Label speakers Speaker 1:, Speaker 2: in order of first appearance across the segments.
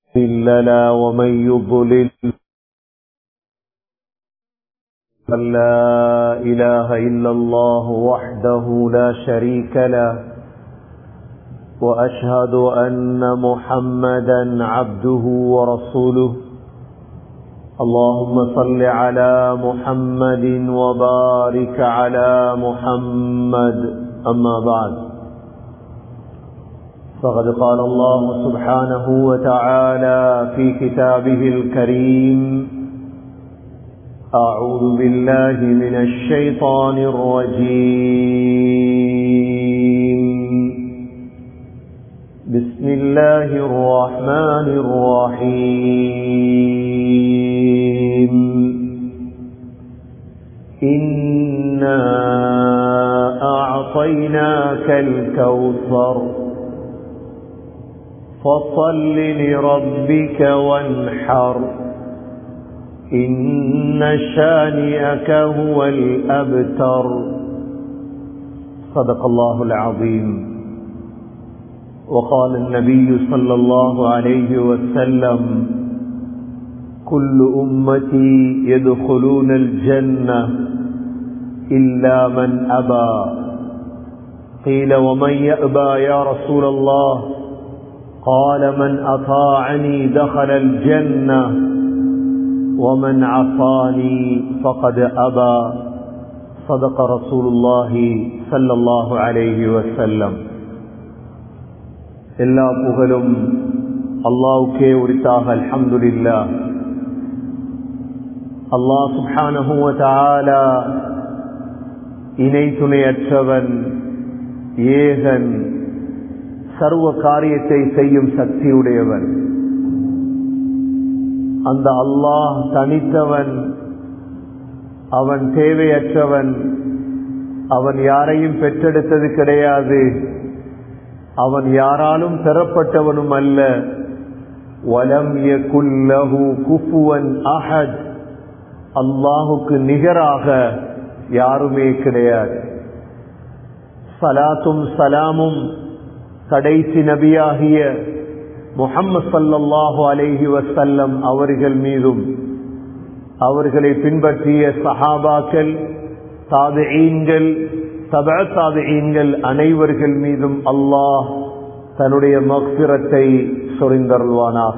Speaker 1: مضل له ومن يضلل لا إله إلا الله وحده لا شريك له وأشهد أن محمدا عبده ورسوله اللهم صل على محمد وبارك على محمد أما بعد فقد قال الله سبحانه وتعالى في كتابه الكريم أعوذ بالله من الشيطان الرجيم بسم الله الرحمن الرحيم إنا أعطيناك الكوثر فصل لربك وانحر إن شانئك هو الأبتر صدق الله العظيم. وقال النبي صلى الله عليه وسلم كل أمتي يدخلون الجنة إلا من أبى قيل ومن يأبى يا رسول الله قال من أطاعني دخل الجنة ومن عصاني فقد أبى صدق رسول الله صلى الله عليه وسلم. எல்லா புகழும் அல்லாஹ்வுக்கே உரித்தாக. அல்ஹம்துலில்லாஹ். அல்லாஹ் சுப்ஹானஹு வ தஆலா இணை துணையற்றவன், ஏகன், சர்வ காரியத்தை செய்யும் சக்தியுடையவன். அந்த அல்லாஹ் தனித்தவன், அவன் தேவையற்றவன், அவன் யாரையும் பெற்றெடுத்தது கிடையாது, அவன் யாராலும் பெறப்பட்டவனும் அல்ல. வலம் யகுல் லஹு குஃபுவன் அஹத், அல்லாஹுக்கு நிகராக யாருமே கிடையாது. ஸலாத்தும் ஸலாமும் கடைசி நபியாகிய முஹம்மது ஸல்லல்லாஹு அலைஹி வஸல்லம் அவர்கள் மீதும், அவர்களை பின்பற்றிய சஹாபாக்கள், தாபிஈன்கள், தபஅ தாபிஈன்கள் அனைவர்கள் மீதும் அல்லாஹ் தன்னுடைய மக்ஃபிரத்தை சொரிந்தருள்வானாக.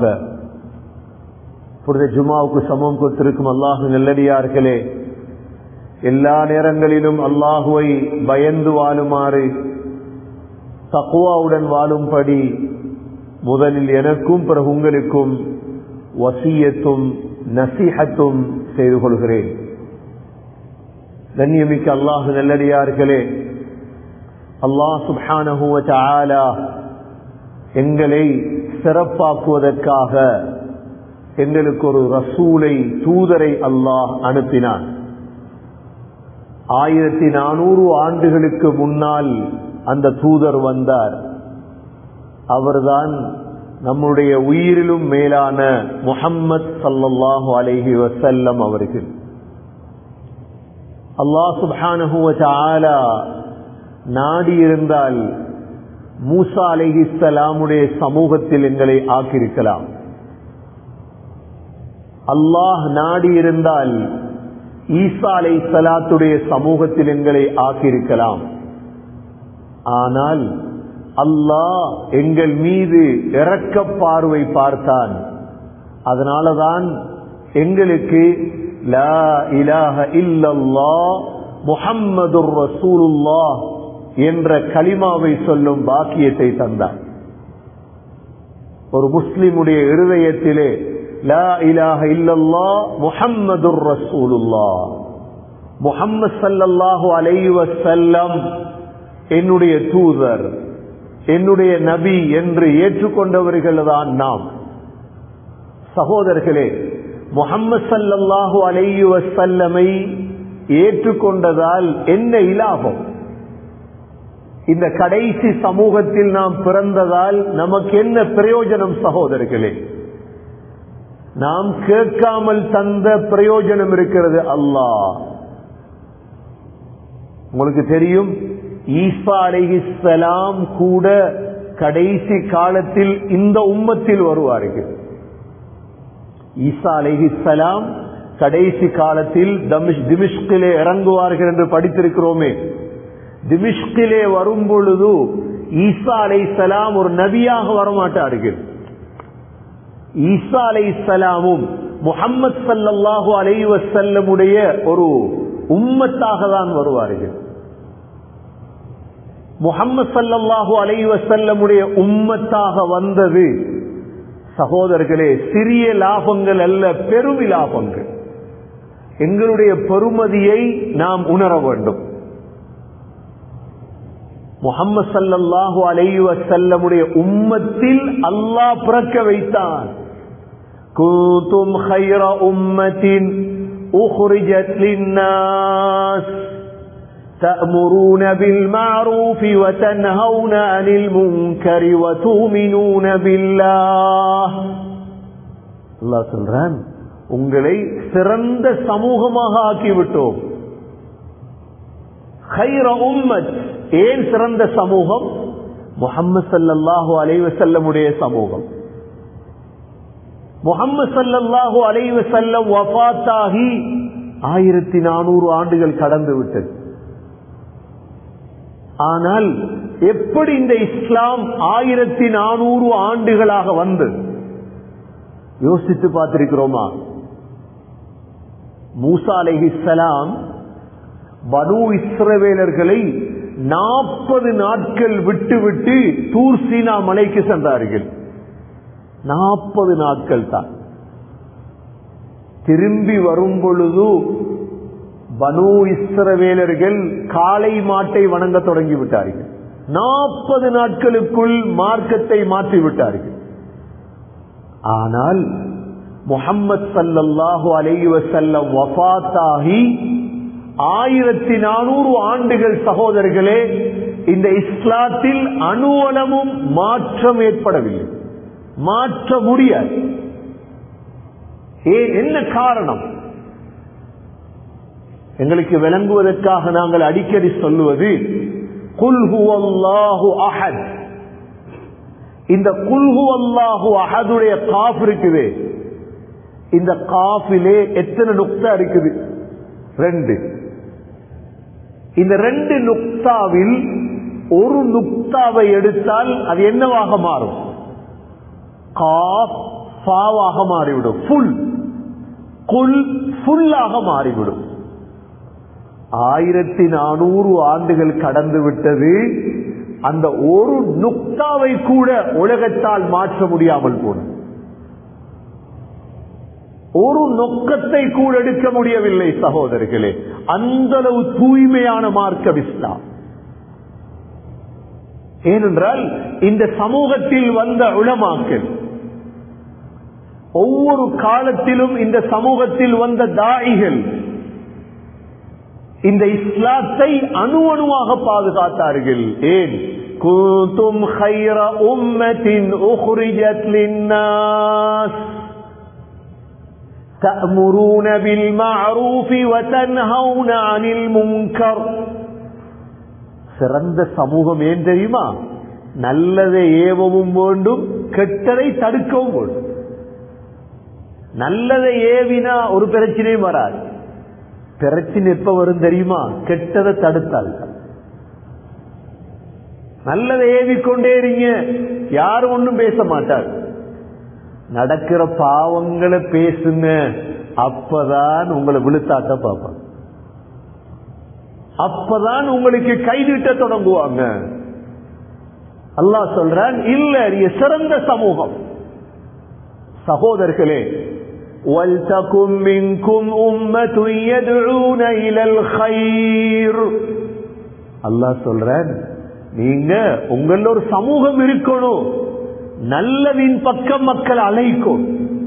Speaker 1: புனித ஜுமாவுக்கு சமம் கொடுத்திருக்கும் அல்லாஹ் நல்லடியார்களே, எல்லா நேரங்களிலும் அல்லாஹுவை பயந்து வாழுமாறு, தக்வாவுடன் வாழும்படி முதலில் எனக்கும் பிறகு உங்களுக்கும் வசியத்தும் நசீஹத்தும் செய்து கொள்கிறேன். கண்ணியமிக்க அல்லாஹ் நல்லடியார்களே, அல்லாஹ் சுப்ஹானஹு வ தஆலா எங்களை சிறப்பாக்குவதற்காக எங்களுக்கு ஒரு ரசூலை, தூதரை அல்லாஹ் அனுப்பினான். 1400 ஆண்டுகளுக்கு முன்னால் அந்த தூதர் வந்தார். அவர்தான் நம்முடைய உயிரிலும் மேலான முஹம்மது ஸல்லல்லாஹு அலைஹி வஸல்லம் அவர்கள். அல்லாஹ் சுப்ஹானஹு வ தஆலா நாடி இருந்தால் மூசா அலைஹிஸ்ஸலாமுடைய சமூகத்தில் எங்களை ஆக்கியிருக்கலாம். அல்லாஹ் நாடி இருந்தால் ஈசா அலைஹிஸ்ஸலாத்துடைய சமூகத்தில் எங்களை ஆக்கியிருக்கலாம். ஆனால் அல்லாஹ் எங்கள் மீது இரக்க பார்வை பார்த்தான். அதனாலதான் எங்களுக்கு லா இலாஹ இல்லல்லாஹ் முஹம்மதுர் ரசூலுல்லாஹ் என்ற கலிமாவை சொல்லும் பாக்கியத்தை தந்தார். ஒரு முஸ்லிமுடைய இருதயத்திலே லா இலாஹ இல்லல்லாஹ் முஹம்மதுர் ரசூலுல்லாஹ், முஹம்மது ஸல்லல்லாஹு அலைஹி வஸல்லம் என்னுடைய தூதர், என்னுடைய நபி என்று ஏற்றுக்கொண்டவர்கள் தான் நாம். சகோதரர்களே, முஹம்மது ஸல்லல்லாஹு அலைஹி வஸல்லமை ஏற்றுக்கொண்டதால் என்ன இலாபம்? இந்த கடைசி சமூகத்தில் நாம் பிறந்ததால் நமக்கு என்ன பிரயோஜனம்? சகோதரர்களே, நாம் கேட்காமல் தந்த பிரயோஜனம் இருக்கிறது. அல்லாஹ் உங்களுக்கு தெரியும், ஈசா அலைஹிஸ்ஸலாம் கூட கடைசி காலத்தில் இந்த உம்மத்தில் வருவார்கள். ஈசா அலைஹிஸ்ஸலாம் கடைசி காலத்தில் திமிஷ்கிலே இறங்குவார்கள் என்று படித்திருக்கிறோமே. திமிஷ்கிலே வரும் பொழுது ஈசா அலைஹிஸ்ஸலாம் ஒரு நபியாக வரமாட்டார்கள். ஈசா அலைஹிஸ்ஸலாமும் முஹம்மது ஸல்லல்லாஹு அலைஹி வஸல்லமுடைய ஒரு உம்மத்தாக தான் வருவார்கள். முஹம்மது ஸல்லல்லாஹு அலைஹி வஸல்லமுடைய உம்மத்தாக வந்தது சகோதரர்களே சிறிய லாபங்கள் அல்ல, பெரும் லாபங்கள். எங்களுடைய பெருமதியை நாம் உணர வேண்டும். முஹம்மது ஸல்லல்லாஹு அலைஹி வஸல்லமுடைய உம்மத்தில் அல்லாஹ் பிறக்க வைத்தான். குந்தும் கைர உம்மத்தின் உக்ரிஜத் லின்னாஸ் تأمرون بالمعروف وتنهون عن المنكر وتؤمنون بالله. அல்லாஹ் சொல்றான், உங்களை சிறந்த சமூகமாக ஆக்கிவிட்டோம். கைர உம்மத், ஏன் சிறந்த சமூகம்? முஹம்மது ஸல்லல்லாஹு அலைஹி வஸல்லமுடைய சமூகம். முஹம்மது ஸல்லல்லாஹு அலைஹி வஸல்லம் வஃபாத்தாகி 1400 ஆண்டுகள் கடந்து விட்டது. ஆனால் எப்படி இந்த இஸ்லாம் 1400 ஆண்டுகளாக வந்தது யோசித்து பார்த்திருக்கிறோமா? மூசா அலைஹிஸ்ஸலாம் பனூ இஸ்ரவேலர்களை 40 நாட்கள் விட்டுவிட்டு தூர் சீனா மலைக்கு சென்றார்கள். 40 நாட்கள் தான். திரும்பி வரும் பொழுது பனூ இஸ்ரவேலர்கள் காளை மாட்டை வணங்க தொடங்கி விட்டார்கள். 40 நாட்களுக்குள் மார்க்கத்தை மாற்றிவிட்டார்கள். ஆனால் முஹம்மது ஸல்லல்லாஹு அலைஹி வஸல்லம் வஃபாத்தாகி 1400 ஆண்டுகள் சகோதரர்களே, இந்த இஸ்லாத்தில் அணுவளவும் மாற்றம் ஏற்படவில்லை, மாற்ற முடியாது. என்ன காரணம்? எங்களுக்கு விளங்குவதற்காக நாங்கள் அடிக்கடி சொல்லுவது குல் ஹுவல்லாஹு அஹத். இந்த குல் ஹுவல்லாஹு அஹதுடைய காஃப் இருக்குது. இந்த காஃபிலே எத்தனை நுக்தா இருக்குது? 2. இந்த 2 நுக்தாவில் ஒரு நுக்தாவை எடுத்தால் அது என்னவாக மாறும்? காஃப் ஃபாவாக மாறிவிடும். ஃபுல் குல் ஃபுல்லாக மாறிவிடும். 1400 ஆண்டுகள் கடந்து விட்டது. அந்த ஒரு நுக்தாவை கூட உலகத்தால் மாற்ற முடியாமல் போனது. ஒரு நொக்கத்தை கூட எடுக்க முடியவில்லை சகோதரர்களே. அந்த அளவு தூய்மையான மார்க்கம் இஸ்லாம். ஏனென்றால் இந்த சமூகத்தில் வந்த உலமாக்கள், ஒவ்வொரு காலத்திலும் இந்த சமூகத்தில் வந்த தாயிகள் இந்த இஸ்லாத்தை அணு அணுவாக பாதுகாத்தார்கள். ஏன்? குந்தும் கைர உம்மத்தின் உக்ரிஜத் லின்னாஸ் தஅமுரூன பில் மஅரூஃபி வ தன்ஹவுன அனில் முன்கர். சிறந்த சமூகம் ஏன் தெரியுமா? நல்லதை ஏவவும் வேண்டும், கெட்டதை தடுக்கவும் வேண்டும். நல்லதை ஏவினா ஒரு பிரச்சனையும் வராது. பிரச்சனை எப்ப வரும் தெரியுமா? கெட்டதை தடுத்தால். நல்லதை ஏவிக்கொண்டே இருங்க, யாரும் ஒன்னும் பேச மாட்டார். நடக்கிற பாவங்களை பேசுங்க, அப்பதான் உங்களை விழுத்தாட்ட பார்ப்பாங்க, அப்பதான் உங்களுக்கு கைதிட்ட தொடங்குவாங்க. அல்லாஹ் சொல்றான், இல்ல நீ சிறந்த சமூகம். சகோதரர்களே, وَلْتَكُنْ مِنْكُمْ أُمَّةٌ يَدْعُونَ إِلَى الْخَيْرِ. அல்லாஹ் சொல்றான், நீங்க உங்கள ஒரு சமூகம் இருக்கணும், நல்லவின் பக்கம் மக்கள் அழைக்கும்.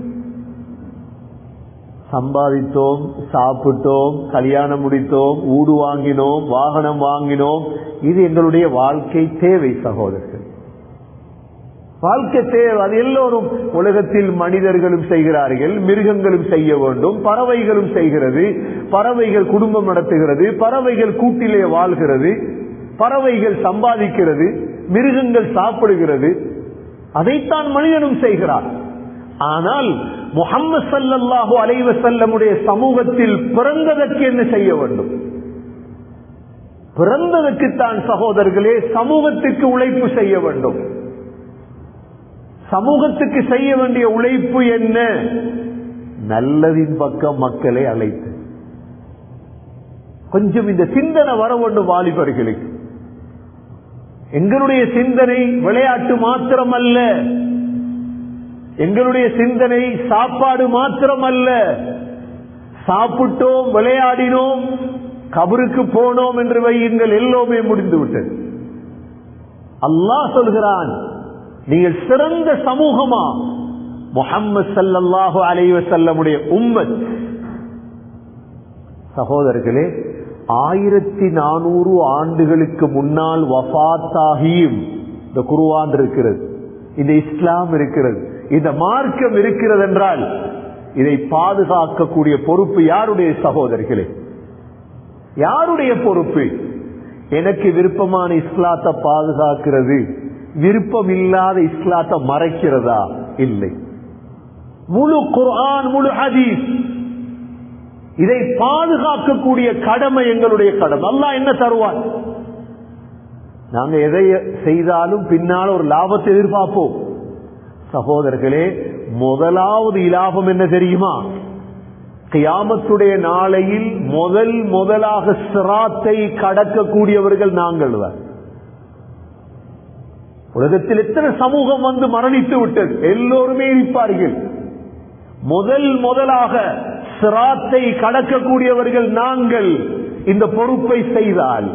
Speaker 1: சம்பாதித்தோம், சாப்பிட்டோம், கல்யாணம் முடித்தோம், ஊடு வாங்கினோம், வாகனம் வாங்கினோம், இது எங்களுடைய வாழ்க்கை தேவை சகோதரர்கள். வாழ்க்கை தேவை. அது எல்லோரும் உலகத்தில் மனிதர்களும் செய்கிறார்கள், மிருகங்களும் செய்ய வேண்டும், பறவைகளும் செய்கிறது. பறவைகள் குடும்பம் நடத்துகிறது, பறவைகள் கூட்டிலே வாழ்கிறது, பறவைகள் சம்பாதிக்கிறது, மிருகங்கள் சாப்பிடுகிறது. அதைத்தான் மனிதனும் செய்கிறார். ஆனால் முஹம்மது ஸல்லல்லாஹு அலைஹி வஸல்லமுடைய சமூகத்தில் பிறந்ததற்கு என்ன செய்ய வேண்டும்? பிறந்ததற்குத்தான் சகோதரர்களே சமூகத்துக்கு உழைப்பு செய்ய வேண்டும். சமூகத்துக்கு செய்ய வேண்டிய உழைப்பு என்ன? நல்லதின் பக்கம் மக்களை அழைத்து கொஞ்சம் இந்த சிந்தனை வர வேண்டும் வாலிபர்களுக்கு. எங்களுடைய சிந்தனை விளையாட்டு மாத்திரமல்ல, எங்களுடைய சிந்தனை சாப்பாடு மாத்திரமல்ல. சாப்பிட்டோம், விளையாடினோம், கபருக்கு போனோம் என்று வையுங்கள், எல்லோருமே முடிந்து விட்டது. அல்லாஹ் சொல்கிறான், நீங்கள் சிறந்த சமூகமா முஹம்மது ஸல்லல்லாஹு அலைஹி வஸல்லமுடைய உம்மத். சகோதரர்களே, 1400 ஆண்டுகளுக்கு முன்னால் வஃபாத்தாகியும் இந்த குர்ஆன் இருக்கிறது, இந்த இஸ்லாம் இருக்கிறது, இந்த மார்க்கம் இருக்கிறது என்றால் இதை பாதுகாக்கக்கூடிய பொறுப்பு யாருடைய சகோதரர்களே? யாருடைய பொறுப்பு? எனக்கு விருப்பமான இஸ்லாத்தை பாதுகாக்கிறது, விருப்பம் இல்லாத இஸ்லாத்தை மறைக்கிறதா? இல்லை. முழு குர்ஆன், முழு ஹதீஸ், இதை பாதுகாக்கக்கூடிய கடமை எங்களுடைய கடமை. அல்லாஹ் என்ன தருவான்? நாங்க எதை செய்தாலும் பின்னால் ஒரு லாபத்தை எதிர்பார்ப்போம். சகோதரர்களே, முதலாவது இலாபம் என்ன தெரியுமா? கியாமத்துடைய நாளையில் முதலாக சிராத்தை கடக்கக்கூடியவர்கள் நாங்கள் தான். உலகத்தில் எத்தனை சமூகம் வந்து மரணித்து விட்டது, எல்லோருமே இருப்பார்கள். முதலாக சிராத்தை கடக்கக்கூடியவர்கள் நாங்கள் இந்த பொறுப்பை செய்தால்.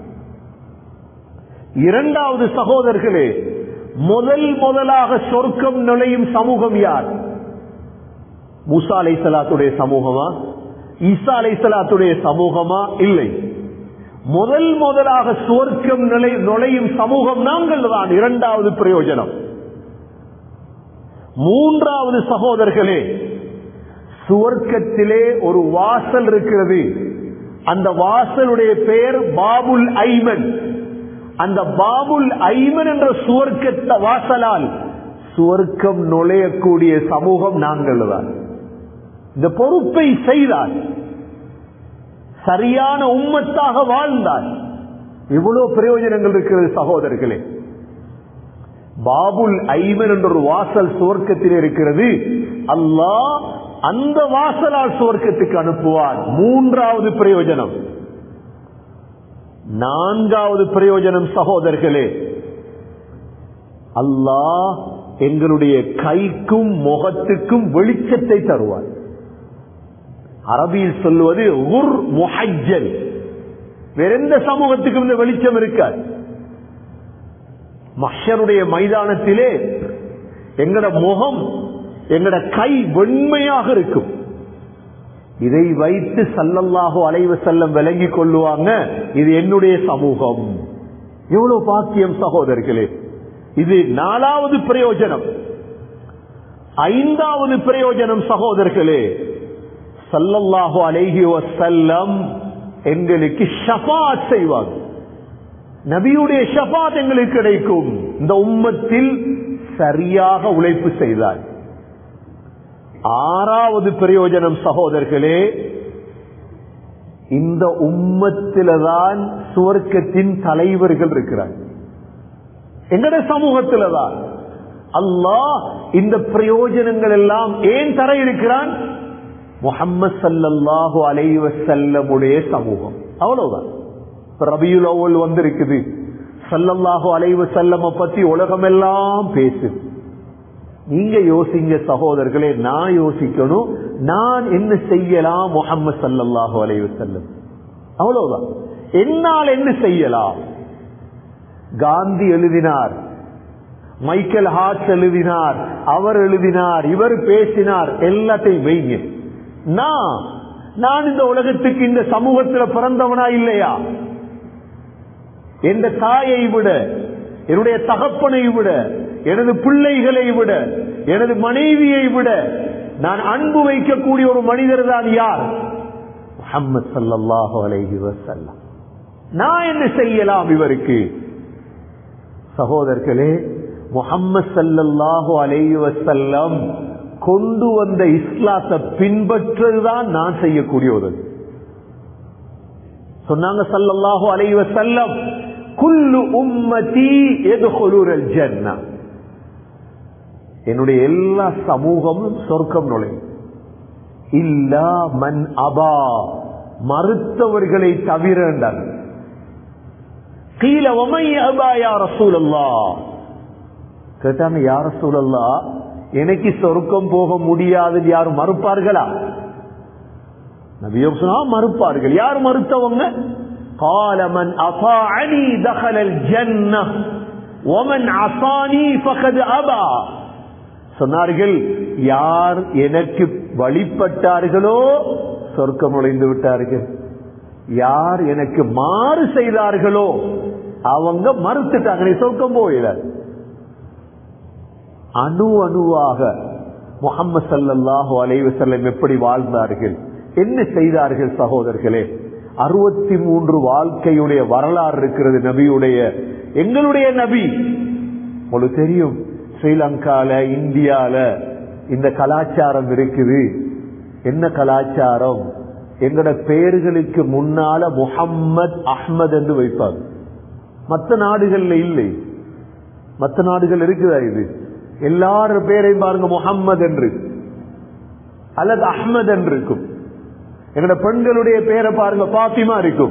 Speaker 1: இரண்டாவது சகோதரர்களே, முதலாக சொர்க்கம் நுழையும் சமூகம் யார்? மூசா அலைஹிஸ்ஸலாத்துடைய சமூகமா? ஈசா அலைஹிஸ்ஸலாத்துடைய சமூகமா? இல்லை. முதலாக சொர்க்கம் நுழையும் சமூகம் நாங்கள் தான். இரண்டாவது பிரயோஜனம். மூன்றாவது சகோதரர்களே, சுவர்க்கத்திலே ஒரு வாசல் இருக்கிறது. அந்த வாசலுடைய பெயர் பாபுல் ஐமன். அந்த பாபுல் ஐமன் என்ற சுவர்க்கத்தை வாசலால் சுவர்க்கம் நுழையக்கூடிய சமூகம் நாங்கள் தான். இந்த பொறுப்பை செய்தால், சரியான உம்மத்தாக வாழ்ந்தால் இவ்வளவு பிரயோஜனங்கள் இருக்கிறது சகோதரர்களே. பாபுல் ஐமன் என்ற ஒரு வாசல் சுவர்க்கத்தில் இருக்கிறது. அல்லாஹ் அந்த வாசலால் சுவர்க்கத்துக்கு அனுப்புவார். மூன்றாவது பிரயோஜனம். நான்காவது பிரயோஜனம் சகோதரர்களே, அல்லாஹ் எங்களுடைய கைக்கும் முகத்துக்கும் வெளிச்சத்தை தருவார். அரபியில் சொல்லுவது குர் முஹஜ்ஜல். வேற எந்த சமூகத்துக்கும் இந்த வெளிச்சம் இருக்காது. மஹ்ஷருடைய மைதானத்திலே எங்கட முகம், எங்கட கை வெண்மையாக இருக்கும். இதை வைத்து ஸல்லல்லாஹு அலைஹி வஸல்லம் விளங்கிக் கொள்ளுவாங்க, இது என்னுடைய சமூகம். எவ்வளவு பாக்கியம் சகோதரர்களே. இது நாலாவது பிரயோஜனம். ஐந்தாவது பிரயோஜனம் சகோதரர்களே, ஸல்லல்லாஹு அலைஹி வஸல்லம் எங்களுக்கு ஷஃபாஅத் செய்வாங்க. நபியுடைய ஷஃபாஅத் எங்களுக்கு கிடைக்கும், இந்த உம்மத்தில் சரியாக உழைப்பு செய்தார். ஆறாவது பிரயோஜனம் சகோதரர்களே, இந்த உம்மத்தில்தான் சுவர்க்கத்தின் தலைவர்கள் இருக்கிறார். எங்கட சமூகத்தில்தான். அல்லாஹ் இந்த பிரயோஜனங்கள் எல்லாம் ஏன் தர இருக்கிறான்? முஹம்மது ஸல்லல்லாஹு அலைஹி வஸல்லமுடைய சமூகம். அவ்வளவுதான். ரபியுல் அவ்வல் வந்திருக்குது, ஸல்லல்லாஹு அலைஹி வஸல்லம் பத்தி உலகமெல்லாம் பேசுது. நீங்க யோசிங்க சகோதரர்களே, நான் யோசிக்கணும், நான் என்ன செய்யலாம்? முஹம்மது ஸல்லல்லாஹு அலைஹி வஸல்லம். அவ்வளவுதான். என்னால் என்ன செய்யலாம்? காந்தி எழுதினார், மைக்கேல் ஹார்ட் எழுதினார், அவர் எழுதினார், இவர் பேசினார், எல்லாத்தையும் வைங்க. நான் இந்த உலகத்துக்கு, இந்த சமூகத்தில் பிறந்தவனா இல்லையா? எந்த தாயை விட, என்னுடைய தகப்பனை விட, எனது பிள்ளைகளை விட, எனது மனைவியை விட நான் அன்பு வைக்கக்கூடிய ஒரு மனிதர் தான் யார்? முஹம்மது ஸல்லல்லாஹு அலைஹி வஸல்லம். நான் என்ன செய்யலாம் இவருக்கு? சகோதரர்களே, முஹம்மது ஸல்லல்லாஹு அலைஹி வஸல்லம் கொண்டு வந்த இஸ்லாத்தை பின்பற்றுதான் நான் செய்யக்கூடிய ஒரு சொன்னாங்க ஸல்லல்லாஹு அலைஹி வஸல்லம், குல்லு உம்மதி யதுகுலுல் ஜன்னah, என்னுடைய எல்லா சமூகமும் சொர்க்கம் நுழையும், இல்லா மன் அபா, மறுத்தவர்களை தவிர என்றார். கீல வமை அபா யா ரசூலல்லாஹ், கேட்டாங்க யா ரசூலல்லாஹ், எனக்கு சொர்க்கம் போக முடியாது யாரும் மறுப்பார்களா? நபியே சொன்னா மறுப்பார்கள். யார் மறுத்தவங்க? قال من اطاعني دخل الجنه ومن عصاني فقد ابى, சொன்னார்கள் யார் எனக்கு வழிபட்டார்களோ சொர்க்கம் நுழைந்து விட்டார்கள், யார் எனக்கு மாறு செய்தார்களோ அவங்க மறுத்துட்டாங்க, நீ சொர்க்கம் போயில. அணு அணுவாக முஹம்மது ஸல்லல்லாஹு அலைஹி வஸல்லம் எப்படி வாழ்ந்தார்கள், என்ன செய்தார்கள் சகோதரர்களே? 63 வாழ்க்கையுடைய வரலாறு இருக்கிறது நபியுடைய. எங்களுடைய நபி உங்களுக்கு தெரியும், ஸ்ரீலங்கால இந்தியால இந்த கலாச்சாரம் இருக்குது. என்ன கலாச்சாரம்? எங்கட பெயர்களுக்கு முன்னால முஹம்மத் அஹ்மத் என்று வைப்பாங்க. மற்ற நாடுகள்ல இல்லை. மற்ற நாடுகள் இருக்குதா? இது எல்லாரும் பேரையும் பாருங்க முஹம்மது என்று அல்லது அஹ்மத் என்று இருக்கும். எங்கட பெண்களுடைய பேரை பாருங்க பாத்திமா இருக்கும்.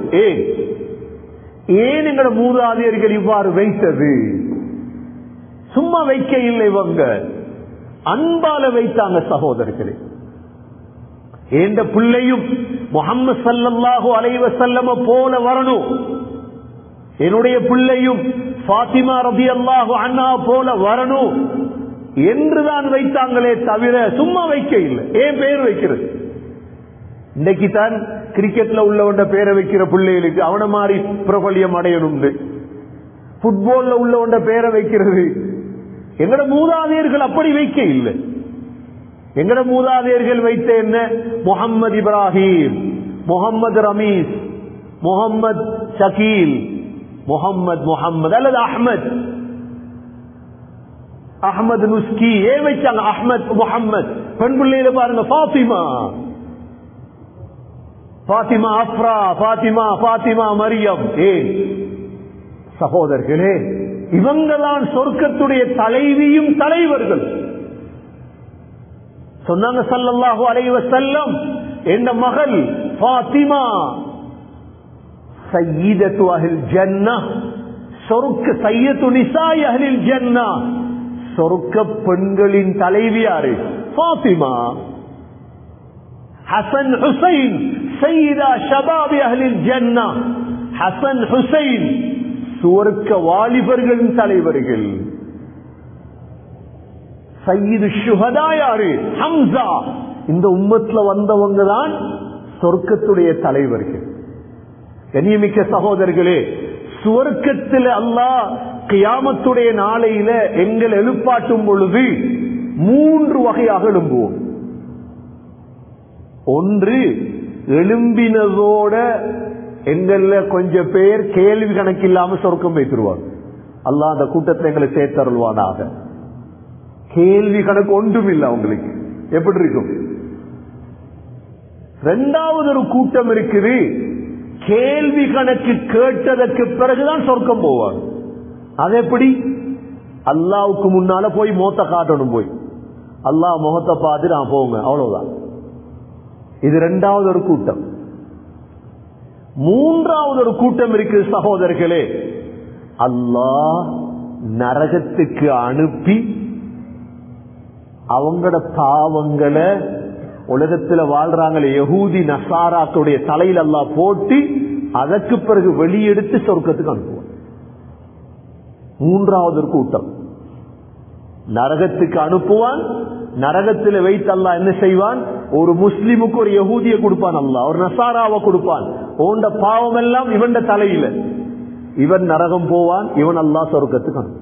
Speaker 1: ஏன் எங்கட மூதாதையர்கள் இவ்வாறு வைத்தது? சும்மா வைக்க இல்லை, இவங்க அன்பால வைத்தாங்க சகோதரர்களே. எந்த பிள்ளையும் முஹம்மது ஸல்லல்லாஹு அலைஹி வஸல்லம் போல வரணும், என்னுடைய பிள்ளையும் ஃபாத்திமா ரலியல்லாஹு அன்ஹா போல வரணும் என்றுதான் வைத்தாங்களே தவிர சும்மா வைக்க இல்லை. ஏன் பேர் வைக்கிறது? இன்னைக்கு தான் கிரிக்கெட்ல உள்ளவண்ட பேரை வைக்கிற பிள்ளைகளுக்கு அவன மாதிரி பிரபல்யம் அடையணும். புட்பால்ல உள்ளவண்ட பேரை வைக்கிறது. எங்கட மூதாதையர்கள் அப்படி வைக்க இல்லை. எங்கட மூதாதையர்கள் வைத்த என்ன? முஹம்மது இப்ராஹிம், முஹம்மது ரமீஸ், முஹம்மது ஷகீல், முஹம்மது அல்லது அஹ்மத், அஹ்மத் நுஸ்கி. ஏன் வச்சாங்க அஹ்மத் முஹம்மத்? பெண் பிள்ளையில பாருங்க ஃபாத்திமா, ஃபாத்திமா அஃப்ரா, ஃபாத்திமா மரியம். ஏன் சகோதரர்களே, இவங்கதான் சொர்க்கத்துடைய தலைவியும் தலைவர்கள். சொன்னாங்க ஸல்லல்லாஹு அலைஹி வஸல்லம், என்ற மகள் ஃபாத்திமா சய்யிதத்து அஹ்லில் ஜன்னஹ், சொர்க்க சய்யிது நிசாஇ அஹ்லில் ஜன்னஹ், சொர்க்க பெண்களின் தலைவி யாரு? ஃபாத்திமா. ஹசன் ஹுசைன் சய்யிதா ஷபாபி அஹ்லில் ஜன்னஹ், ஹசன் ஹுசைன் சுவர்க்க வாலிபர்களின் தலைவர்கள். சய்யிது ஷுஹதா யாரு? ஹம்சா. இந்த உம்மத்துல வந்தவங்க தான் சொர்க்கத்துடைய தலைவர்கள். கண்ணியமிக்க சகோதரர்களே, சுவர்க்கத்தில் அல்லாஹ் கியாமத்துடைய நாளையில எங்கள் எழுப்பாட்டும் பொழுது 3 வகையாக எழும்புவோம். ஒன்று, எழும்பினதோட எங்கள்ல கொஞ்சம் பேர் கேள்வி கணக்கில்லாம சொர்க்கம் வைத்திருவாங்க. அல்லாஹ் அந்த கூட்டத்தை எங்களை சேர்த்தருள்வானாக. கேள்வி கணக்கு ஒன்றும் இல்லை அவங்களுக்கு. எப்படி இருக்கும்? 2வது ஒரு கூட்டம் இருக்குது, கேள்வி கணக்கு கேட்டதற்கு பிறகுதான் சொர்க்கம் போவாங்க. அது எப்படி? அல்லாவுக்கு முன்னால போய் முகத்தை காட்டணும். போய் அல்லாஹ் முகத்தை பார்த்து நான் போங்க, அவ்வளவுதான். இது 2வது ஒரு கூட்டம். 3வது ஒரு கூட்டம் இருக்கு சகோதரர்களே, அல்லாஹ் நரகத்துக்கு அனுப்பி அவங்களோட பாவங்களை உலகத்துல வாழ்றாங்களே யஹூதி நசாராக்களுடைய தலையில் அல்லாஹ் போட்டு அதற்கு பிறகு வெளியெடுத்து சொர்க்கத்துக்கு அனுப்புவான். 3வது ஒரு கூட்டம் நரகத்துக்கு அனுப்புவான். நரகத்தில் வைத்து அல்லாஹ் என்ன செய்வான்? ஒரு முஸ்லிமுக்கு ஒரு யஹூதியை கொடுப்பான், அல்லாஹ் ஒரு நசாராவை கொடுப்பான். ஓண்ட பாவம் எல்லாம் இவன் தலையில, இவன் நரகம் போவான், இவன் அல்லாஹ் சொர்க்கத்துக்கு அனுப்புவான்.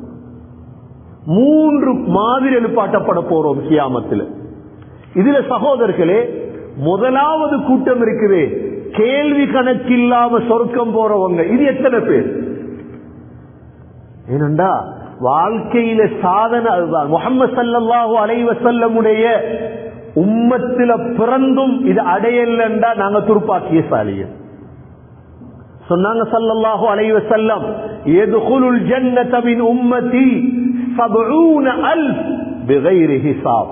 Speaker 1: 3 மாதிரி எழுப்பாட்டப்பட போறோம் கியாமத்தில். இதுல சகோதரர்களே, முதலாவது கூட்டம் இருக்குது, கேள்வி கணக்கில்லாம சொர்க்கம் போறவங்க. இது எத்தனை பேர்? ஏனண்டா வாழ்க்கையில சாதனை அதுதான். முஹம்மது ஸல்லல்லாஹு அலைஹி வஸல்லமுடைய உம்மத்தில பிறந்தும் இது அடையலண்டா நாங்க துர்ப்பாக்கியசாலிகள். சொன்னாங்க ஸல்லல்லாஹு அலைஹி வஸல்லம், யதுகுலுல் ஜன்னத மின் உம்மதி 70000 பிகைரி ஹிசாப்.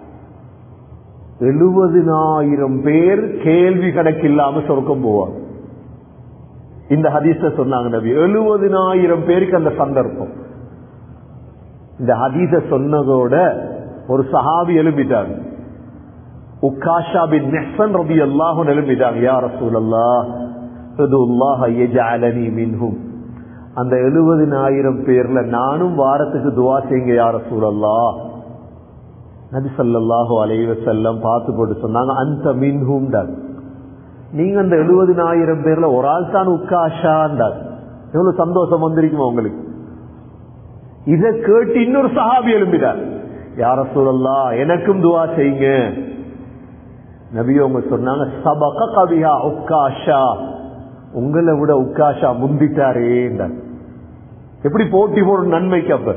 Speaker 1: 70000 பேர் கேள்வி கணக்கில்லாம சொர்க்கம் போவாங்க. இந்த ஹதீஸ சொன்னாங்க நபி. 70000 பேருக்கு அந்த சந்தர்ப்பம். இந்த ஹதீஸ சொன்னதோட ஒரு சஹாபி எழுப்பிட்டாங்க. உக்காஷா பின் மிஹ்சன் ரலியல்லாஹு அன்ஹு எழுப்பிட்டாங்க, யா ரசூலல்லாஹ் யதுல்லாஹ யஜஅலனி மின்ஹும். அந்த 70000 பேர்ல நானும் வாரத்துக்கு துஆ செய்யுங்க யா ரசூலல்லாஹ். நபி ஸல்லல்லாஹு அலைஹி வஸல்லம் பார்த்து போட்டு சொன்னாங்க, அன்த மின்ஹும் டாக், நீங்க அந்த 70000 பேர்ல ஒரு ஆள் தான் உக்காஷாண்டார். எவ்வளவு சந்தோஷம் வந்திருக்குமா உங்களுக்கு. இதை கேட்டு இன்னொரு சஹாபி எழுப்பினார், யா ரசூலல்லாஹ் எனக்கும் துஆ செய்யுங்க. நபி அவங்க சொன்னாங்க, சபக பிஹா உக்காஷா, உங்களை விட உக்காஷா முந்திட்டாரே. எப்படி போட்டி போடும் நன்மைக்கு. அப்ப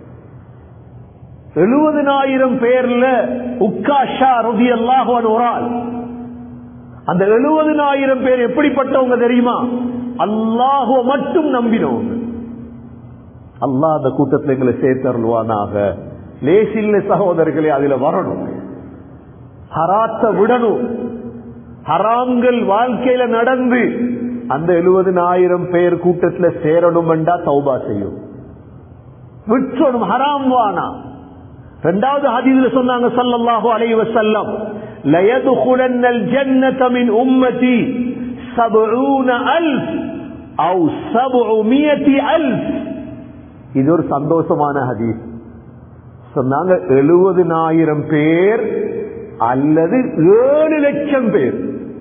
Speaker 1: 70000 பேர்ல உக்காஷா ரலியல்லாஹு அன்ஹு ஒரு ஆள். அந்த 70000 பேர் எப்படிப்பட்டவங்க தெரியுமா? அல்லாஹ்வை மட்டும் நம்பினவங்க. அல்லாஹ் அந்த கூட்டத்தில் எங்களை சேர்த்தருள்வானாக. லேசில்ல சகோதரர்களே, அதுல வரணும், ஹராத்த விடணும், ஹராம்கள் வாழ்க்கையில நடந்து அந்த 70000 பேர் கூட்டத்தில் சேரணும் என்றா தௌபா செய்யும், விற்றணும், ஹராம் வானா. இரண்டாவது ஹதீஸ்ல சொன்னாங்க ஸல்லல்லாஹு அலைஹி வஸல்லம், லயதுகுலன்னல் ஜன்னத மின் உம்மதி 70000 அவு 700,000. இது ஒரு சந்தோஷமான ஹதீஸ். சொன்னாங்க 70000 பேர் அல்லது 7 லட்சம் பேர்.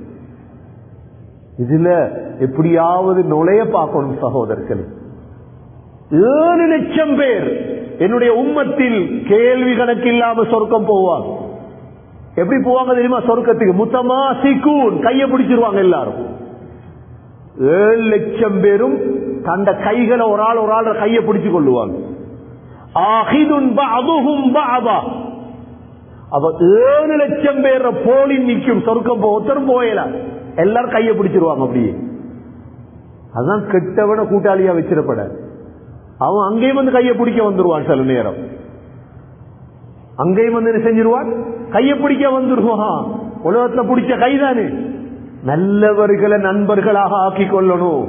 Speaker 1: இதுல எப்படியாவது நுழைய பார்க்கணும் சகோதரர்களே. 7 லட்சம் பேர் என்னுடைய உம்மத்தில் கேள்வி கணக்கு இல்லாம சொர்க்கம் போவாங்க. எப்படி போவாங்க தெரியுமா சொர்க்கத்துக்கு? முத்தமாசிகூன், கையை பிடிச்சிருவாங்க எல்லாரும். 7 லட்சம் பேரும் தந்த கைகளை ஒரு ஆள் கையை பிடிச்சு கொள்ளுவாங்க. ஆஹிதுன் பஅதுஹும் பஅதா. அப்ப 7 லட்சம் பேர் போலி நிற்கும் சொர்க்கம். ஒருத்தரும் போயல, எல்லாரும் கையை பிடிச்சிருவாங்க அப்படியே. அதான் கெட்டவன கூட்டாளியா வச்சிடப்பட. அவன் அங்கேயும் வந்து கையை பிடிக்க வந்துருவான். சில நேரம் அங்கேயும் வந்து செஞ்சிருவான், கையை பிடிக்க வந்துருவான். உலகத்துல பிடிச்ச கைதானே. நல்லவர்களை நண்பர்களாக ஆக்கிக் கொள்ளணும்.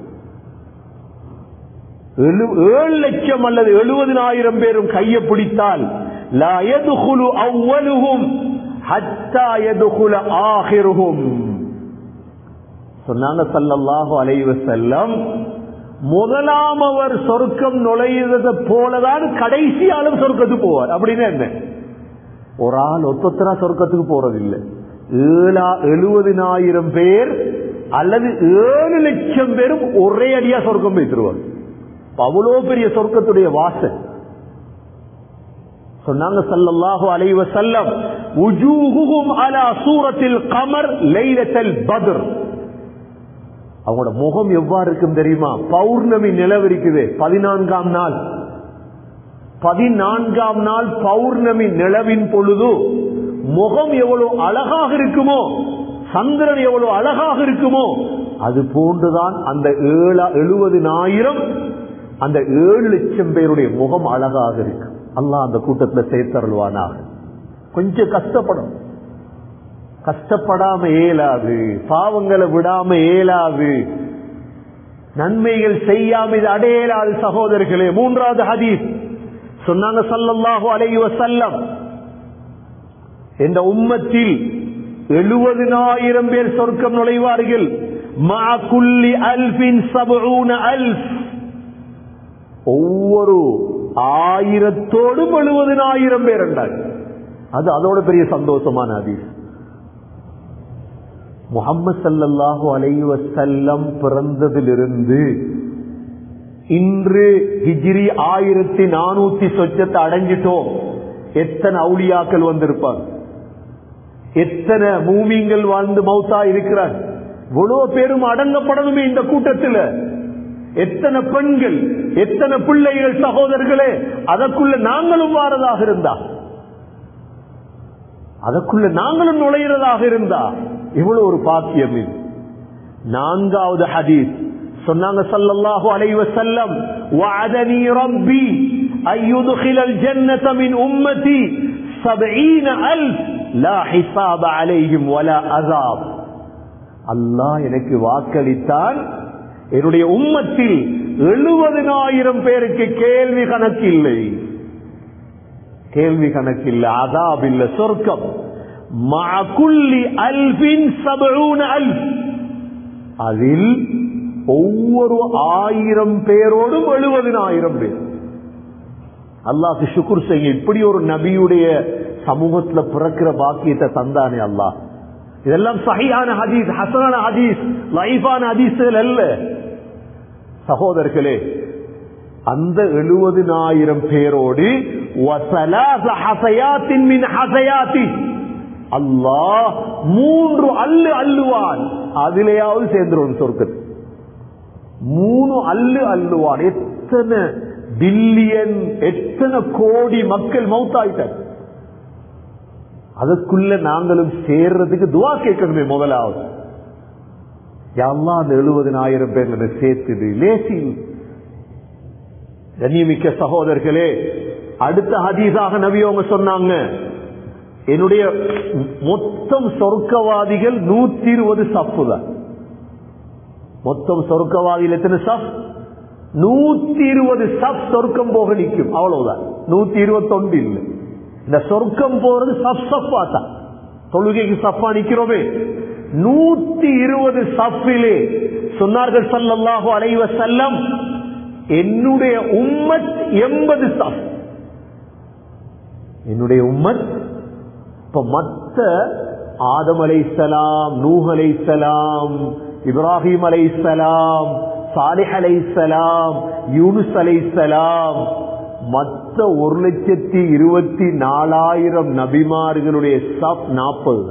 Speaker 1: 7 லட்சம் அல்லது 70000 பேரும் கையை பிடித்தால் லா யதுகுலு அவ்வலுஹும் ஹத்தா யதுகுல ஆகிருஹும். சொன்னாங்க ஸல்லல்லாஹு அலைஹி வஸல்லம், முதலாம் அவர் சொர்க்கம் நுழையதை போலதான் கடைசி ஆளும் சொர்க்கத்துக்கு போவார். அப்படின்னு என்ன? ஒரு ஆள் ஒத்தரா சொர்க்கத்துக்கு போறதில்லை. 70000 பேர் அல்லது 7 லட்சம் பேரும் ஒரே அடியா சொர்க்கம் வைத்திருவார். அவ்வளோ பெரிய சொர்க்கத்துடைய வாசல். சொன்னாங்க ஸல்லல்லாஹு அலைஹி வஸல்லம், வுஜூஹுஹும் அலா சூரத்தில் கமர் லைலத்துல் பத்ர். அவங்களோட முகம் எவ்வாறு இருக்கும் தெரியுமா? பௌர்ணமி நிலவு இருக்குது 14ஆம் நாள். 14ஆம் நாள் பௌர்ணமி நிலவின் பொழுது முகம் எவ்வளவு அழகாக இருக்குமோ, சந்திரன் எவ்வளவு அழகாக இருக்குமோ, அது போன்றுதான் அந்த 70000 அந்த 7 லட்சம் பேருடைய முகம் அழகாக இருக்கு. அல்லாஹ் அந்த கூட்டத்தில் சேர்த்தருள்வானாக. கொஞ்சம் கஷ்டப்படும், கஷ்டப்படாம இயலாது, பாவங்களை விடாம இயலாது, நன்மைகள் செய்யாம இது அடையலாது சகோதரர்களே. மூன்றாவது ஹதீஸ் சொன்னாங்க ஸல்லல்லாஹு அலைஹி வஸல்லம், இந்த உம்மத்தில் 70000 பேர் சொர்க்கம் நுழைவார்கள். மஅ குல்லி அல்ஃபின் 70000. ஒவ்வொரு 1000தோடும் 70000 பேர் என்றார். அது அதோட பெரிய சந்தோஷமான ஹதீஸ். முஹம்மது ஸல்லல்லாஹு அலைஹி வஸல்லம் பிறந்ததிலிருந்து இன்று ஹிஜ்ரி 1400 சொச்சத்தை அடைஞ்சிட்டோம். எத்தனை அவுலியாக்கள் வந்திருப்பாங்க, எத்தனை மூமிங்கள் வாழ்ந்து மௌத்தா இருக்கிறார். இவ்வளவு பேரும் அடங்கப்படணுமே இந்த கூட்டத்தில். எத்தனை பெண்கள், எத்தனை பிள்ளைகள் சகோதரர்களே, அதற்குள்ள நாங்களும் வாரதாக இருந்தா, அதற்குள்ள நாங்களும் நுழைகிறதாக இருந்தா இவ்வளவு ஒரு பாக்கியம் இது. 4வது ஹதீஸ் சொன்னாங்க ஸல்லல்லாஹு அலைஹி வஸல்லம், வஅதனி ரப்பி அய்யுத்கிலல் ஜன்னத மின் உம்மதி 70000 லா ஹிசாப அலைஹிம் வலா அஸாப். அல்லாஹ் எனக்கு வாக்களித்தான், என்னுடைய உம்மத்தில் 70000 பேருக்கு கேள்வி கணக்கில்லை, கேள்வி கணக்கில்லை, அஸாப் இல்ல, சொர்க்கம். மஅ குல்லி அல்ஃபின் 70000, அதில் ஒவ்வொரு 1000 பேரோடும் 70000 பேர். அல்லாஹ்க்கு ஷுக்ர் செய்ய, இப்படி ஒரு நபியுடைய சமூகத்துல பிறக்கிற பாக்கியத்தை தந்தானே அல்லாஹ். இதெல்லாம் சஹீஹான ஹதீஸ், ஹஸனான ஹதீஸ், லைஃபான ஹதீஸ்கள் அல்ல சகோதரர்களே. அந்த 70000 பேரோடு வஸலாஸ ஹஸயாத்தின் மின் ஹஸயாத்தி, அல்லாஹ் 3 அள்ளு அள்ளுவான், அதிலேயாவது சேர்ந்துரும் சொர்க்கத்தில். 3 அள்ளு அள்ளுவான். எத்தனை பில்லியன், எத்தனை கோடி மக்கள் மௌத்தாயிட்டார். அதுக்குள்ள நாங்களும் சேர்றதுக்கு துவா கேட்கணுமே. முதலாவது யா அல்லாஹ் அந்த 70000 பேர் சேர்த்துது லேசி. கண்ணியமிக்க சகோதரர்களே, அடுத்த ஹதீஸாக நபி அவங்க சொன்னாங்க, என்னுடைய மொத்தம் சொர்க்கவாதிகள் 120 சஃப் தான். மொத்தம் சொர்க்கவாதிகள் எத்தனை சஃப்? 120 சஃப் சொர்க்கம் போக நிற்கும், அவ்வளவுதான். 121 இல்லை. இந்த சொர்க்கம் போறது சஃப் சஃபா தான். தொழுகைக்கு சஃபா நிக்கிறோமே, 120 சஃபிலே சொன்னார்கள் ஸல்லல்லாஹு அலைஹி வஸல்லம், என்னுடைய உம்மத் 80 சஃப். என்னுடைய உம்மத் இப்ப மத்த ஆதம் அலைஹிஸ்ஸலாம், நூஹ் அலைஹிஸ்ஸலாம், இப்ராஹிம் அலைஹிஸ்ஸலாம், சாலிஹ் அலைஹிஸ்ஸலாம், யூனுஸ் அலைஹிஸ்ஸலாம், மற்ற 1,24,000 நபிமார்களுடைய சஃப் 40.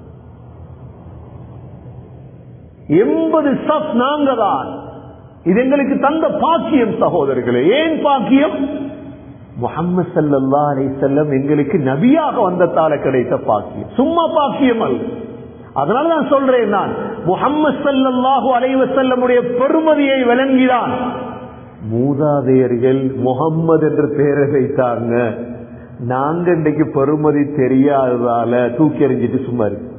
Speaker 1: 80 சஃப் நாங்க தான். இது எங்களுக்கு தந்த பாக்கியம் சகோதரர்களே. ஏன் பாக்கியம்? முஹம்மது ஸல்லல்லாஹு அலைஹி வஸல்லம் எங்களுக்கு நபியாக வந்ததால கிடைத்த பாக்கியம், சும்மா பாக்கியம் அல்ல. அதனால நான் சொல்றேன், நான் முஹம்மது ஸல்லல்லாஹு அலைஹி வஸல்லமுடைய பெருமதியை விளங்கிதான் மூதாதையர்கள் முகம்மது என்று பெயரை வைத்தாங்க. நாங்க இன்றைக்கு பெருமதி தெரியாததால தூக்கி எறிஞ்சிட்டு சும்மா இருக்கு.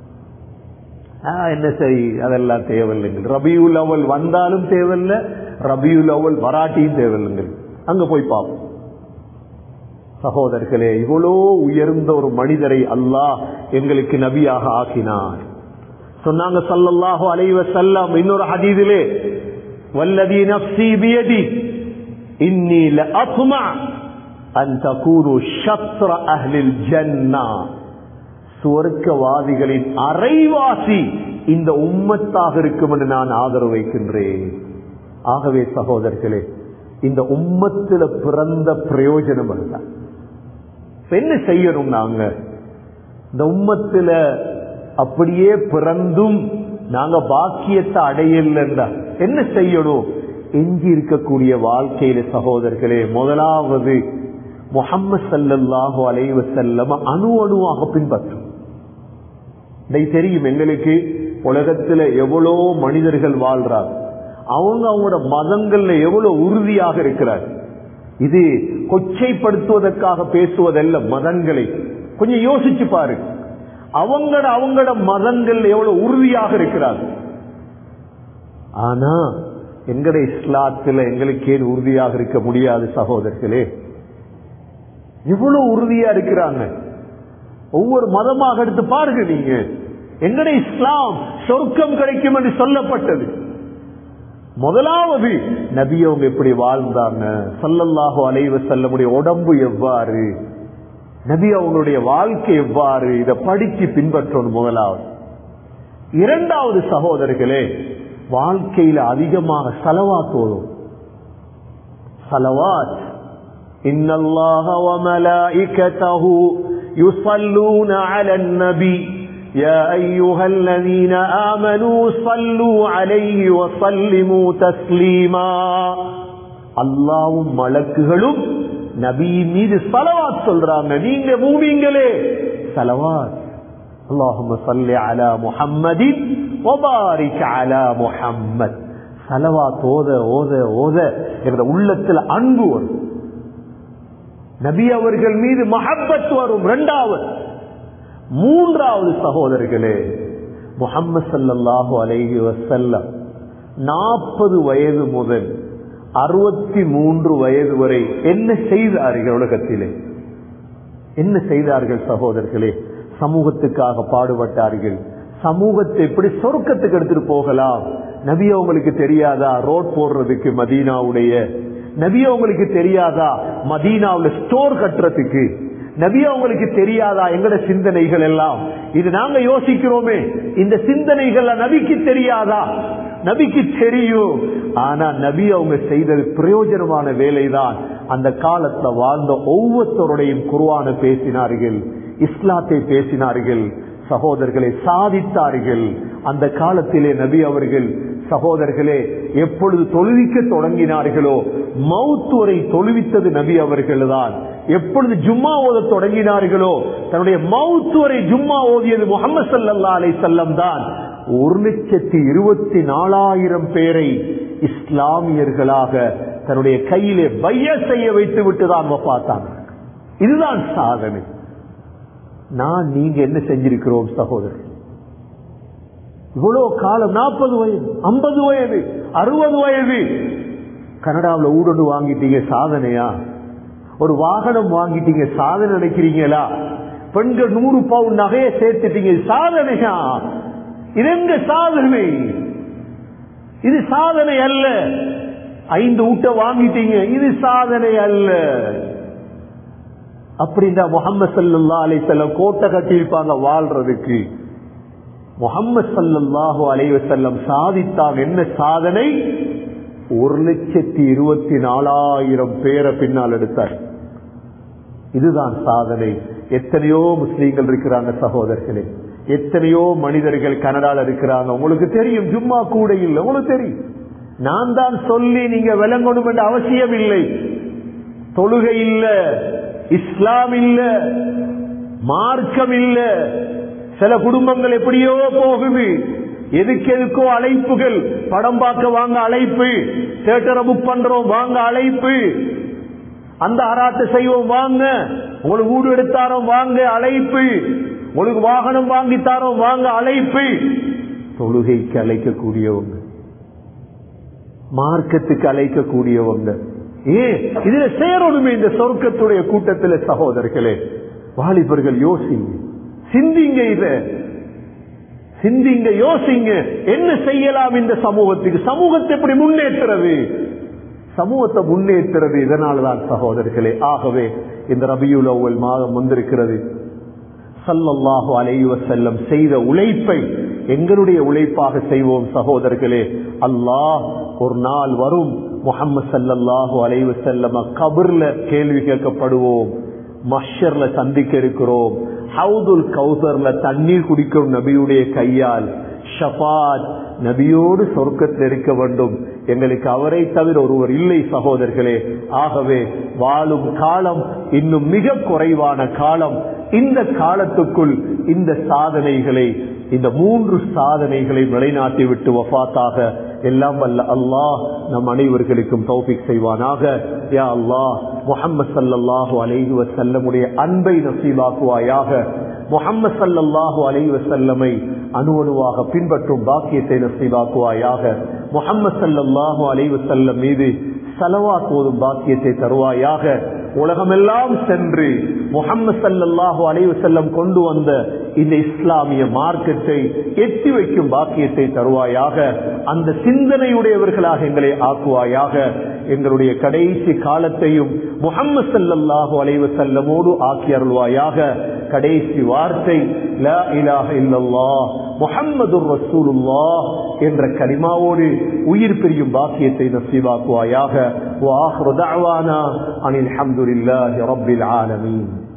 Speaker 1: என்ன சரி, அதெல்லாம் தேவையில்லைங்க. ரபியுல் அவ்வல் வந்தாலும் தேவையில்லை, ரபியுல் அவ்வல் வராட்டியும் தேவையில்லைங்க. அங்க போய் பார்ப்போம். சகோதரர்களே, இவ்வளோ உயர்ந்த ஒரு மனிதரை அல்லாஹ் எங்களுக்கு நபியாக ஆக்கினார். சொன்னாங்க ஸல்லல்லாஹு அலைஹி வஸல்லம் இன்னொரு ஹதீஸிலே, வல்லதி நஃப்ஸி பியதி இன்னி லஅத்மா அன் தகூனு ஷத்ர அஹ்லில் ஜன்னah, சுவர்க்கவாதிகளின் அரைவாசி இந்த உம்மத்தாக இருக்கும் என்று நான் ஆதரவு வைக்கின்றேன். ஆகவே சகோதரர்களே, இந்த உம்மத்தில பிறந்த பிரயோஜனம் அதுதான். என்ன செய்யணும்? நாங்க இந்த உம்மத்தில அப்படியே பிறந்தும் நாங்க பாக்கியத்தை அடையலன்னா என்ன செய்யணும்? எஞ்சி இருக்கக்கூடிய வாழ்க்கையில சகோதரர்களே, முதலாவது முஹம்மது ஸல்லல்லாஹு அலைஹி வஸல்லம் அணு அணுவாக பின்பற்றும். இதை தெரியும் எங்களுக்கு, உலகத்துல எவ்வளோ மனிதர்கள் வாழ்றாங்க, அவங்க அவங்களோட மதங்கள்ல எவ்வளவு உறுதியாக இருக்கிறார். இது கொச்சைப்படுத்துவதற்காக பேசுவதல்ல. மதங்களை கொஞ்சம் யோசிச்சு பாரு, அவங்களோட மதங்கள் எவ்வளவு உறுதியாக இருக்கிறார். ஆனா எங்கட இஸ்லாத்துல எங்களுக்கு ஏன் உறுதியாக இருக்க முடியாது சகோதரர்களே? எவ்வளவு உறுதியா இருக்கிறாங்க. ஒவ்வொரு மதமாக எடுத்து பாருங்க நீங்க. எங்கட இஸ்லாம் சொர்க்கம் கிடைக்கும் என்று சொல்லப்பட்டது. முதலாவது நபி அவங்க எப்படி வாழ்ந்தாங்க, ஸல்லல்லாஹு அலைஹி வஸல்லமுடைய உடம்பு எவ்வாறு, நபி அவங்களுடைய வாழ்க்கை எவ்வாறு, இதை படித்து பின்பற்றணும் முதலாவது. இரண்டாவது சகோதரர்களே, வாழ்க்கையில அதிகமாக ஸலவாத் ஓதும். ஸலவாத், இன்னல்லாஹ வ மலாயிகதஹு யுஸல்லூன அலன் நபி யா அய்யுஹல்லதீன ஆமனூ ஸல்லூ அலைஹி வஸல்லிமூ தஸ்லீமா. அல்லாஹ்வும் மலக்குகளும் நபி மீது ஸலவாத் சொல்றாங்க. நீங்க மூமின்களே ஸலவாத், அல்லாஹும்ம ஸல்லி அலா முஹம்மதின் வ பாரிக் அலா முஹம்மத். ஸலவாத் ஓத ஓத ஓத என்ற உள்ளத்தில் அன்பு வரும், நபி அவர்கள் மீது மஹப்பத் வரும். இரண்டாவது. மூன்றாவது சகோதரர்களே, முஹம்மது ஸல்லல்லாஹு அலைஹி வஸல்லம் 40 வயது முதல் 63 வயது வரை என்ன செய்தார்கள்? உலகத்திலே என்ன செய்தார்கள் சகோதரர்களே? சமூகத்துக்காக பாடுபட்டார்கள். சமூகத்தை எப்படி சொர்க்கத்துக்கு எடுத்துட்டு போகலாம்? நபி அவங்களுக்கு தெரியாதா ரோட் போடுறதுக்கு மதீனாவுடைய? நபி அவங்களுக்கு தெரியாதா மதீனாவுல ஸ்டோர் கட்டுறதுக்கு? நபி அவங்களுக்கு தெரியாதா எங்கட சிந்தனைகள் எல்லாம்? இது நாங்க யோசிக்கிறோமே, இந்த சிந்தனைகள் நபிக்கு தெரியாதா? நபிக்கு தெரியும். ஆனா நபி அவங்க செய்தது பிரயோஜனமான வேலைதான். அந்த காலத்துல வாழ்ந்த ஒவ்வொருத்தருடையும் குர்ஆன பேசினார்கள், இஸ்லாத்தை பேசினார்கள், சகோதரர்களை சாதித்தார்கள். அந்த காலத்திலே நபி அவர்கள் சகோதரர்களே எப்பொழுது தொழுவிக்க தொடங்கினார்களோ மவுத் வரை தொழுவித்தது நபி அவர்கள் தான். எப்பொழுது ஜும்மா ஓத தொடங்கினார்களோ தன்னுடைய மவுத் வரை ஜும்மா ஓதியது முஹம்மது ஸல்லல்லாஹு அலைஹி வஸல்லம் தான். 1,24,000 பேரை இஸ்லாமியர்களாக தன்னுடைய கையிலே பைய செய்ய வைத்து விட்டுதான் பார்த்தாங்க. இதுதான் சாதனை. நான் நீங்க என்ன செஞ்சிருக்கிறோம் சகோதரர்? இவ்வளவு காலம் 40 வயது, 50 வயது, 60 வயது. கனடாவில் ஊடொன்று வாங்கிட்டீங்க, சாதனையா? ஒரு வாகனம் வாங்கிட்டீங்க, சாதனை நினைக்கிறீங்களா? பெண்கள் 100 பவுண்ட் நகையை சேர்த்துட்டீங்க, சாதனையா? இது எங்க சாதனை? இது சாதனை அல்ல. 5 ஊட்ட வாங்கிட்டீங்க, இது சாதனை அல்ல. அப்படின்னா முஹம்மது ஸல்லல்லாஹு அலைஹி வஸல்லம் கோட்டை கட்டியிருப்பாங்க வாழ்றதுக்கு. முஹம்மது ஸல்லல்லாஹு அலைஹி வஸல்லம் சாதித்தாங்க என்ன சாதனை? 1,24,000 பேரை பின்னால் எடுத்தார். இதுதான் சாதனை. எத்தனையோ முஸ்லீம்கள் இருக்கிறாங்க சகோதரர்களே, எத்தனையோ மனிதர்கள் கனடால இருக்கிறாங்க. உங்களுக்கு தெரியும், ஜும்மா கூட இல்லை, உங்களுக்கு தெரியும். நான் தான் சொல்லி நீங்க விளங்கணும் என்ற அவசியம் இல்லை. தொழுகை இல்ல, இஸ்லாம் இல்ல, மார்க்கம் இல்ல. சில குடும்பங்கள் எப்படியோ போகுது, எதுக்கோ அழைப்புகள். படம் பார்க்க வாங்க அழைப்பு, தியேட்டரை புக் பண்றோம் வாங்க அழைப்பு, அந்த ஆராட்ட செய்வோம் வாங்க, உங்களுக்கு வீடு எடுத்தாரோம் வாங்க அழைப்பு, உங்களுக்கு வாகனம் வாங்கித்தாரோம் வாங்க அழைப்பு. தொழுகைக்கு அழைக்கக்கூடியவங்க, மார்க்கத்துக்கு அழைக்கக்கூடியவங்க. ஏன் இதுல சேரணுமே இந்த சொர்க்கத்துடைய கூட்டத்தில்? சகோதரர்களே, வாலிபர்கள் யோசிங்க, சிந்திங்க, இத சிந்திங்க, யோசிங்க. என்ன செய்யலாம் இந்த சமூகத்துக்கு? சமூகத்தை எப்படி முன்னேற்றுறது? சமூகத்தை முன்னேற்றுறது இதனால்தான் சகோதரர்களே. ஆகவே இந்த ரபியுல் அவ்வல் மாதம் வந்திருக்கிறது. ஸல்லல்லாஹு அலைஹி வஸல்லம் செய்த உழைப்பை எங்களுடைய உழைப்பாக செய்வோம் சகோதரர்களே. அல்லாஹ் ஒரு நாள் வரும், முஹம்மது ஸல்லல்லாஹு அலைஹி வஸல்லம் கபர்ல கேள்வி கேட்கப்படுவோம், மஹ்ஷர்ல சந்திக்க இருக்கிறோம், ஹவுதுல் கௌசர்ல தண்ணீர் குடிக்கும் நபியுடைய கையால், ஷஃபாத் நபியோடு சொர்க்கத்தில் இருக்க வேண்டும். எங்களுக்கு அவரை தவிர ஒருவர் இல்லை சகோதரர்களே. ஆகவே வாழும் காலம் இன்னும் மிக குறைவான காலம். இந்த காலத்துக்குள் இந்த சாதனைகளை, இந்த 3 சாதனைகளை நிலைநாட்டி விட்டு வஃபாத்தாக எல்லாம் வல்ல அல்லாஹ் நம் அனைவர்களுக்கும் தௌஃபீக் செய்வானாக. யா அல்லாஹ், முஹம்மது ஸல்லல்லாஹு அலைஹி வஸல்லமுடைய அன்பை நசீபாக்குவாயாக. முஹம்மது ஸல்லல்லாஹு அலைஹி வஸல்லமை அணுவணுவாக பின்பற்றும் பாக்கியத்தை நசீபாக்குவாயாக. முஹம்மது ஸல்லல்லாஹு அலைஹி வஸல்லம் மீது ஸலவாத் ஓதும் பாக்கியத்தை தருவாயாக. உலகமெல்லாம் சென்று முஹம்மது ஸல்லல்லாஹு அலைஹி வஸல்லம் கொண்டு வந்த இந்த இஸ்லாமிய மார்க்கத்தை எட்டி வைக்கும் பாக்கியத்தை தருவாயாக. அந்த சிந்தனையுடையவர்களாக எங்களை ஆக்குவாயாக. எங்களுடைய கடைசி காலத்தையும் முஹம்மது ஸல்லல்லாஹு அலைஹி வஸல்லமோடு ஆக்கி அருள்வாயாக. கடைசி வார்த்தை லா இலாஹ இல்லல்லாஹ் முஹம்மதுர் ரசூலுல்லாஹ் என்ற கலிமாவோடு உயிர் பிரியும் பாக்கியத்தை நசீபாக்குவாயாக. வ ஆகிரு தஅவானா அனில் ஹம்துலில்லாஹி ரப்பில் ஆலமீன்.